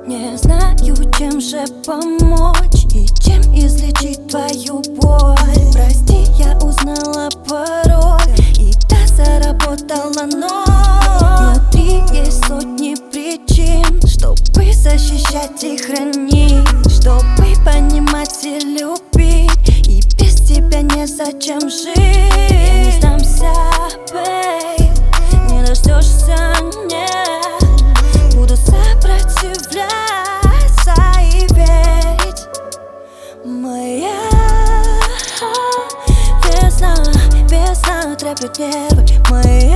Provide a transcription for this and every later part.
Не знаю, чем же помочь и чем излечить твою боль. Прости, я узнала пароль, и та заработала ноль. Внутри есть сотни причин, чтобы защищать и хранить, чтобы понимать и любить, и без тебя незачем жить. Я не сдамся, бейб, не дождешься, нет. Буду сопротивляться и верить. Моя весна, весна трепет нервы. Моя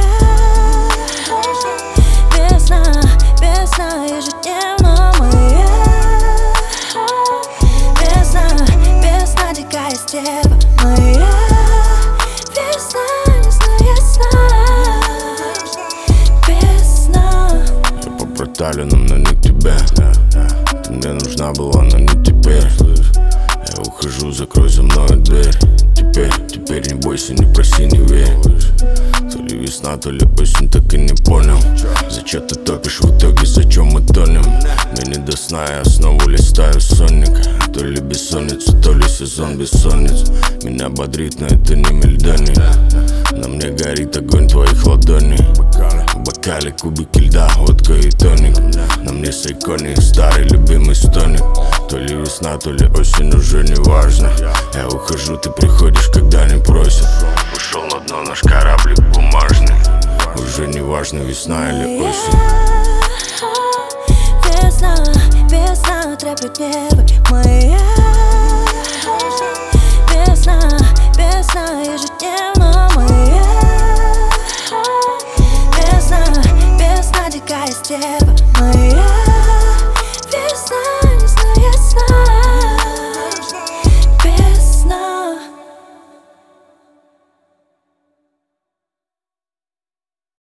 весна, весна ежедневно. Моя весна, весна дикая стерва. Моя весна, весна. Я по проталинам, но не к тебе. Ты мне нужна была, но не теперь. Я ухожу, закрой за мной дверь. Теперь не бойся, не проси, не верь. То ли весна, то ли осень, так и не понял. Зачем ты топишь в итоге, зачем мы тонем? Мне не до сна, я снова листаю сонника. То ли бессонница, то ли сезон бессонниц. Меня бодрит, но это не мельдоник. На мне горит огонь твоих ладоней. В бокале кубики льда, водка и тоник. На мне сайкони, старый любимый стоник. То ли весна, то ли осень, уже не важно. Я ухожу, ты приходишь, когда не просят. Ушел на дно наш кораблик бумажный. Уже не важно, весна или осень. Весна, весна трепет нервы. Моя